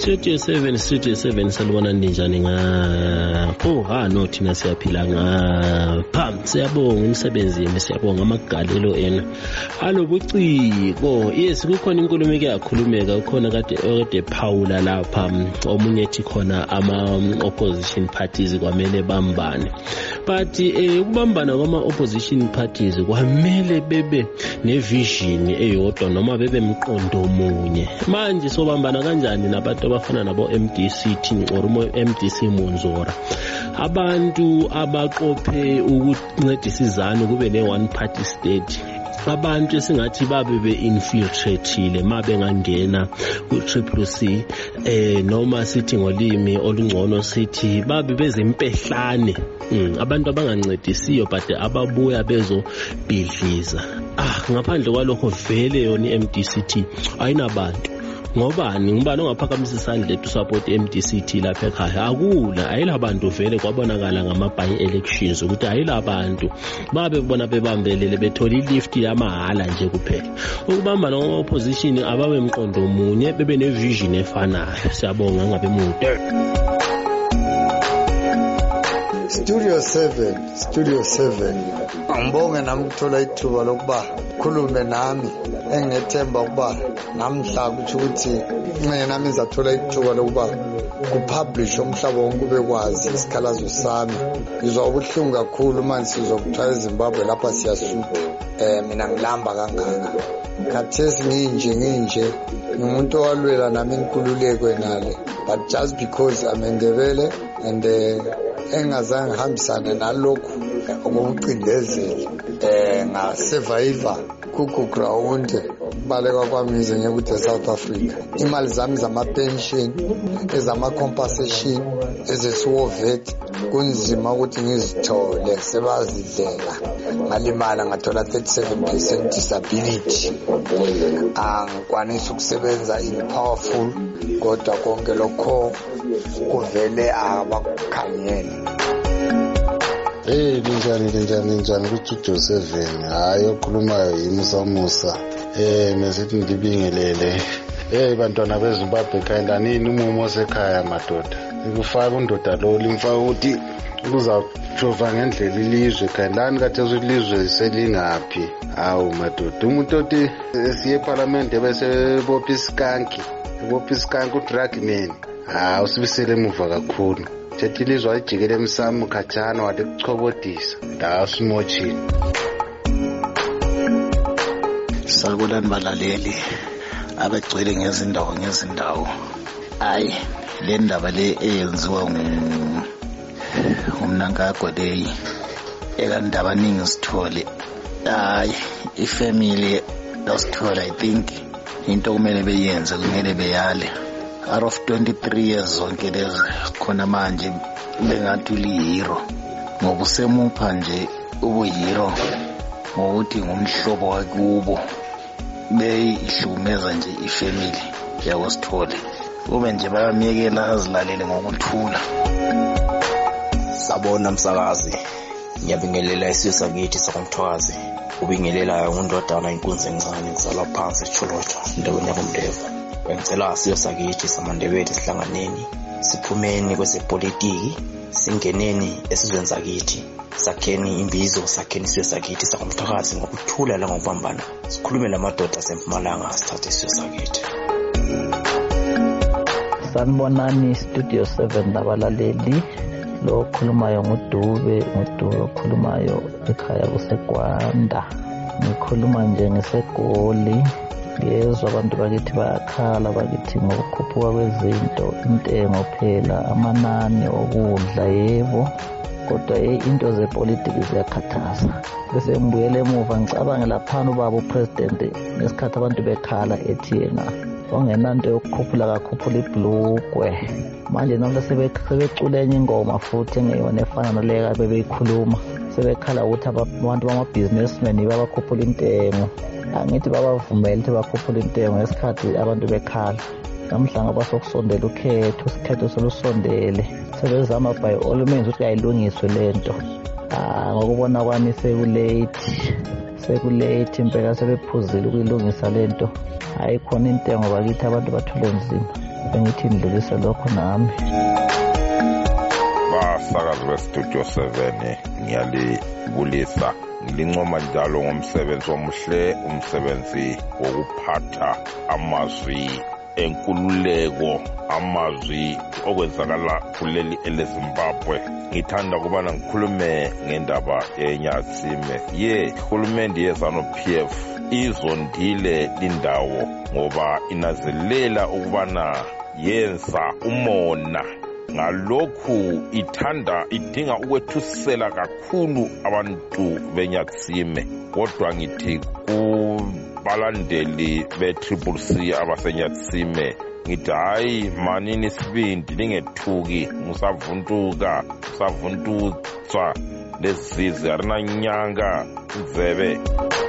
Studio 7 salibona ninjani ngapho no thina siyaphila ngapha siyabonga umsebenzi yemi siyabonga amagalelo ena alobuciko yes kukhona inkulumo eke yakhulumeka ukhona kade Paula lapha omunye ethi khona ama opposition parties kwamele bambane but ukubambana kwama opposition parties kwamele bebe nevision eyodwa noma bebe mqondo munye manje sobambana kanjani nabantu abafana nabo MDC or MDC Munzora abantu abaqophe ukuncedisa izanu kube ne one party state abantu esingathi babe be-infiltratile mabe ngangena ku-CCC noma sithi ngolimi olungcono sithi babe bezimpehlane abantu abangancedisiyo but ababuya bezobhidliza ngaphandle kwalokho vele yona i-MDCT ayinabantu ngobani ngibani ongaphakamisa isandla ethi support MDCT lapha ekhaya akula ayilabantu vele kwabonakala ngama-by elections ukuthi ayilabantu babe bona bebambelele bethola ilift yamahala nje kuphela ukubambana ngama-opposition ababe mqondo munye bebe nevision efanayo siyabonga ngabe mude Studio 7 ngibonge nami ukuthola ithuba lokuba khulume nami engethemba ukuba namhla ukuthi nami ngizathola ithuba lokuba kupublish umhlaba wonke ubekwazi isikhalazo sami ngizwa ubuhlungu kakhulu manje sizokuthola eZimbabwe lapha siyasutha mina ngilamba kangaka khathesi nginje ngumuntu owalwela nami inkululeko enale but just because amendebele and engazange ngihambisane nalokhu okucindezeli ngasurvive kuground baleka kwami izinye ukuthi South Africa imali zami zama-pension ezama-compensation ezesiwovet kunzima ukuthi ngizithole sebazidlela ngalimala ngathola 37% disability angikwanisa ukusebenza in powerful kodwa konke lokho kuvele abakukhanyele Ninjani ku-Studio 7 hayi okhulumayo yimusa mesithi ngibingelele bantwana beZimbabwe khayendanini umumo osekhaya madoda ikufaka undoda lo limfaka ukuthi kuzajova ngendlela ilizwe khandani kathesi ilizwe selingaphi hawu madoda umuntu othi siye eParliament bese bopha iskanki udrug man usibisele emuva kakhulu thethi ilizwe ayijikele emsamo khatshana wade kuchobodisa ndasimotshini Salibonani balaleli abegcwele ngezindawo hayi le ndaba le eyenziwa ngumnankagwa leyi ekandaba ningi sithole hayi ifamily yasithola I think into kumele beyenze kumele beyale out of 23 years zonke lezi khona manje bengathi ulihero ngoba usemupha nje ubuhero ngokuthi ngumhlobo wakubo beyihlumeza nje ifamily yakosithole ube nje bayamyekela azilalele ngokuthula. Sabona msakazi ngiyabingelela isizwe sakithi sakumthwazi ubingelela undodana inkunzi encane ngizala phansi eCholotsha endaweni yakumndeva ngicela isizwe sakithi samandebele sihlanganeni siphumeni kwezepolitiki singeneni esizweni sakithi sakheni imbizo sakheni isizwe sakithi sakumthakazi ngokuthula la ngokubambana sikhulume lamadoda asempumalanga sithathe isizwe sakithi. Sanibonani Studio 7 nabalaleli lo khulumayo ngudube okhulumayo ekhaya kuseGwanda ngikhuluma nje ngeseGoli ngezwe abantu bakithi bayakhala bakithi ngokukhuphuka kwezinto intengo phela amanani okudla yebo kodwa into zepolitiki ziyakhathaza bese ngibuyele emuva ngicabanga laphana ubaba upresident ngesikhathi abantu bekhala ethi yena ongenanto yokukhuphula kakhuphula ibhlukwe manje nabo sebecula enye ingoma futhi engeyona efana naleka bebeyikhuluma sebekhala ukuthi abantu bama-businessmen babakhuphula intengo angithi babavumele ukuthi bakhuphula intengo ngesikhathi abantu bekhala namhla ngoba sokusondela ukhetho selusondele sebezama by all means ukuthi ayilungiswe lento ngokubona kwami sekulate impela sebephuzile ukuyilungisa lento ayikhona intengo bakithi abantu bathule nzima. bengithi ndlulise lokho nami. Basakazi bestudio 7 ngiyalibulisa ngilincoma njalo ngomsebenzi omuhle, umsebenzi wokuphatha amazwi enkululeko, amazwi okwenzakala kuleli eleZimbabwe. Ngithanda ukubana ngikhulume ngendaba yeNyatsime. Uhulumende yeZANU-PF izondile lindawo ngoba inazelela ukubana yenza umona. Ngalokhu idinga ukwethusela kakhulu abantu beNyatsime. Kodwa ngithi kubalandeli be-CCC abaseNyatsime, ngithi hayi manini sibindi, lingethuki, musavuntutswa lesizizi arinanyanga nzebe.